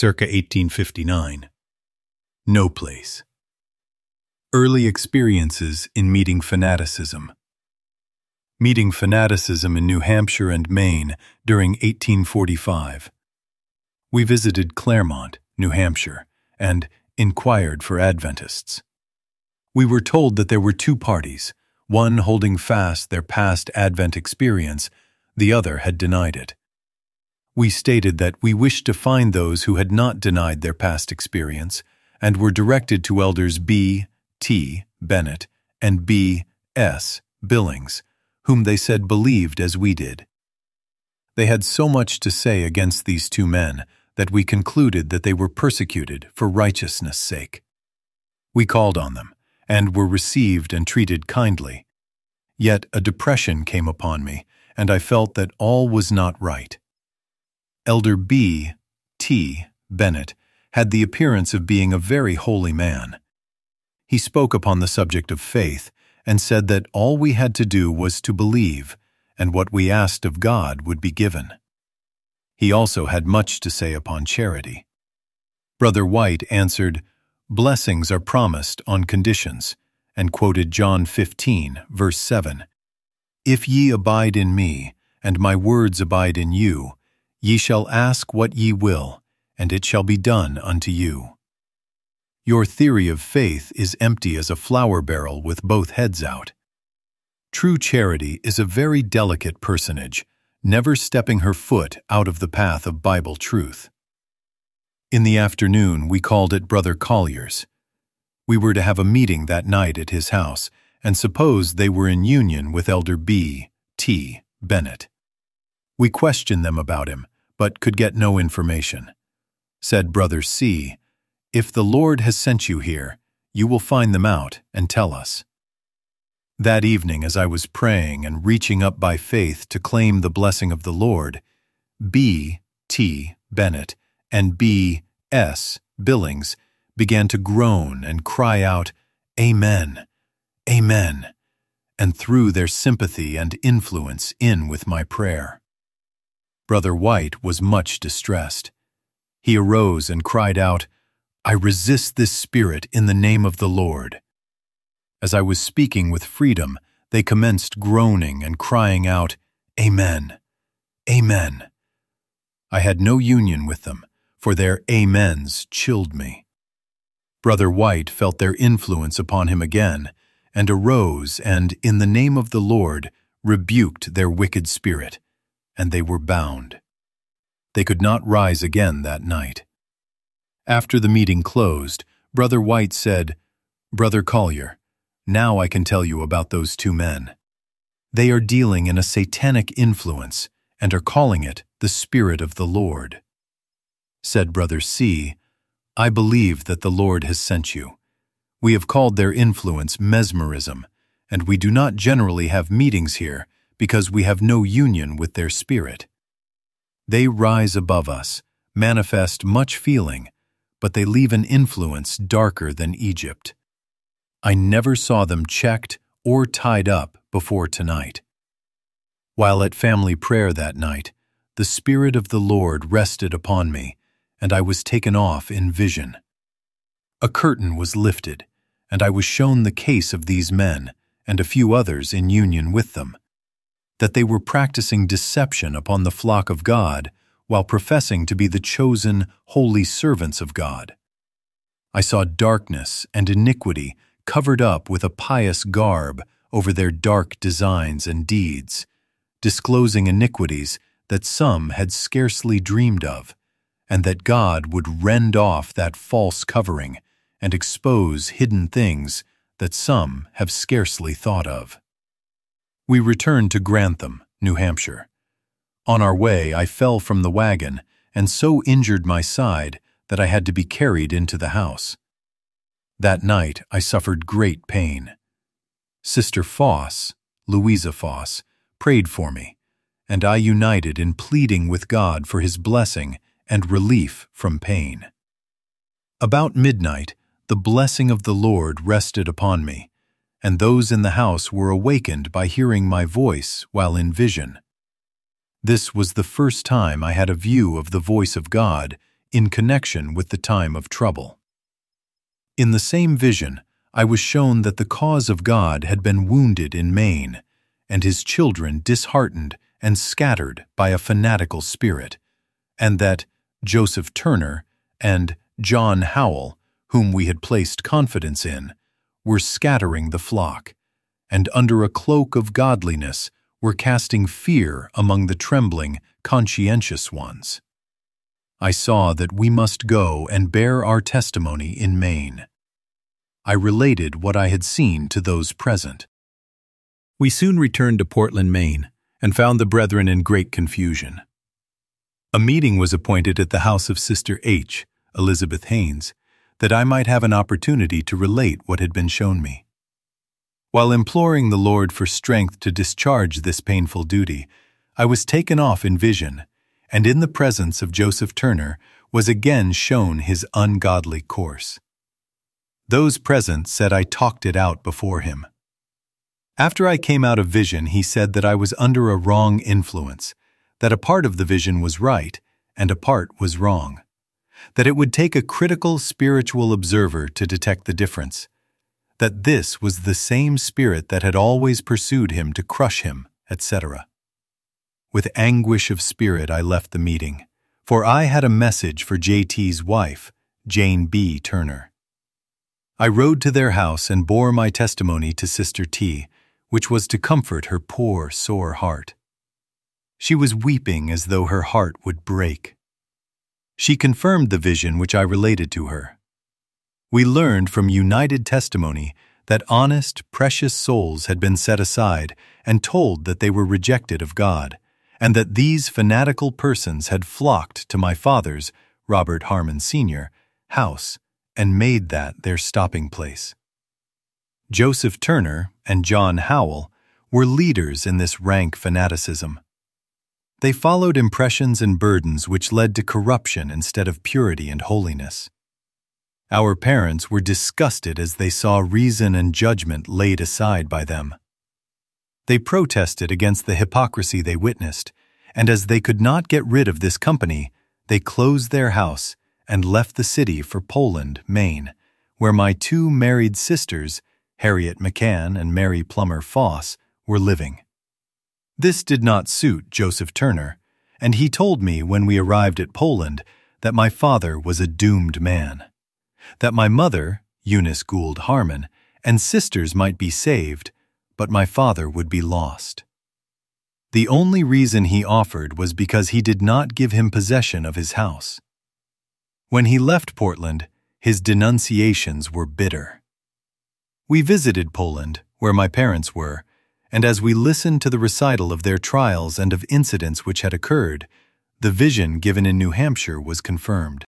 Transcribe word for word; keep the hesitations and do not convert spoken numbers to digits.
circa eighteen fifty-nine. No place. Early experiences in meeting fanaticism. Meeting fanaticism in New Hampshire and Maine during eighteen forty-five. We visited Claremont, New Hampshire, and inquired for Adventists. We were told that there were two parties, one holding fast their past Advent experience, the other had denied it. We stated that we wished to find those who had not denied their past experience and were directed to Elders B. T. Bennett and B. S. Billings, whom they said believed as we did. They had so much to say against these two men that we concluded that they were persecuted for righteousness' sake. We called on them, and were received and treated kindly. Yet a depression came upon me, and I felt that all was not right. Elder B. T. Bennett had the appearance of being a very holy man. He spoke upon the subject of faith and said that all we had to do was to believe, and what we asked of God would be given. He also had much to say upon charity. Brother White answered, "Blessings are promised on conditions," and quoted John fifteen, verse seven. "If ye abide in me, and my words abide in you, ye shall ask what ye will, and it shall be done unto you." Your theory of faith is empty as a flour barrel with both heads out. True charity is a very delicate personage, never stepping her foot out of the path of Bible truth. In the afternoon, we called at Brother Collier's. We were to have a meeting that night at his house, and supposed they were in union with Elder B. T. Bennett. We questioned them about him, but could get no information. Said Brother C., "If the Lord has sent you here, you will find them out and tell us." That evening, as I was praying and reaching up by faith to claim the blessing of the Lord, B. T. Bennett and B. S. Billings began to groan and cry out, "Amen, Amen," and threw their sympathy and influence in with my prayer. Brother White was much distressed. He arose and cried out, "I resist this spirit in the name of the Lord." As I was speaking with freedom, they commenced groaning and crying out, "Amen, Amen." I had no union with them, for their amens chilled me. Brother White felt their influence upon him again, and arose and, in the name of the Lord, rebuked their wicked spirit, and they were bound. They could not rise again that night. After the meeting closed, Brother White said, "Brother Collier, now I can tell you about those two men. They are dealing in a satanic influence and are calling it the Spirit of the Lord." Said Brother C., "I believe that the Lord has sent you. We have called their influence mesmerism, and we do not generally have meetings here because we have no union with their spirit. They rise above us, manifest much feeling, but they leave an influence darker than Egypt. I never saw them checked or tied up before tonight." While at family prayer that night, the Spirit of the Lord rested upon me, and I was taken off in vision. A curtain was lifted, and I was shown the case of these men, and a few others in union with them, that they were practicing deception upon the flock of God while professing to be the chosen, holy servants of God. I saw darkness and iniquity covered up with a pious garb over their dark designs and deeds, disclosing iniquities that some had scarcely dreamed of, and that God would rend off that false covering and expose hidden things that some have scarcely thought of. We returned to Grantham, New Hampshire. On our way, I fell from the wagon and so injured my side that I had to be carried into the house. That night, I suffered great pain. Sister Foss, Louisa Foss, prayed for me, and I united in pleading with God for His blessing and relief from pain. About midnight, the blessing of the Lord rested upon me, and those in the house were awakened by hearing my voice while in vision. This was the first time I had a view of the voice of God in connection with the time of trouble. In the same vision, I was shown that the cause of God had been wounded in Maine, and his children disheartened and scattered by a fanatical spirit, and that Joseph Turner and John Howell, whom we had placed confidence in, were scattering the flock, and under a cloak of godliness were casting fear among the trembling, conscientious ones. I saw that we must go and bear our testimony in Maine. I related what I had seen to those present. We soon returned to Portland, Maine, and found the brethren in great confusion. A meeting was appointed at the house of Sister H., Elizabeth Haynes, that I might have an opportunity to relate what had been shown me. While imploring the Lord for strength to discharge this painful duty, I was taken off in vision, and in the presence of Joseph Turner was again shown his ungodly course. Those present said I talked it out before him. After I came out of vision, he said that I was under a wrong influence, that a part of the vision was right and a part was wrong, that it would take a critical spiritual observer to detect the difference, that this was the same spirit that had always pursued him to crush him, et cetera. With anguish of spirit I left the meeting, for I had a message for J T's wife, Jane B. Turner. I rode to their house and bore my testimony to Sister T, which was to comfort her poor, sore heart. She was weeping as though her heart would break. She confirmed the vision which I related to her. We learned from united testimony that honest, precious souls had been set aside and told that they were rejected of God, and that these fanatical persons had flocked to my father's, Robert Harmon Senior, house and made that their stopping place. Joseph Turner and John Howell were leaders in this rank fanaticism. They followed impressions and burdens which led to corruption instead of purity and holiness. Our parents were disgusted as they saw reason and judgment laid aside by them. They protested against the hypocrisy they witnessed, and as they could not get rid of this company, they closed their house and left the city for Poland, Maine, where my two married sisters, Harriet McCann and Mary Plummer Foss, were living. This did not suit Joseph Turner, and he told me when we arrived at Poland that my father was a doomed man, that my mother, Eunice Gould Harmon, and sisters might be saved, but my father would be lost. The only reason he offered was because he did not give him possession of his house. When he left Portland, his denunciations were bitter. We visited Poland, where my parents were, and as we listened to the recital of their trials and of incidents which had occurred, the vision given in New Hampshire was confirmed.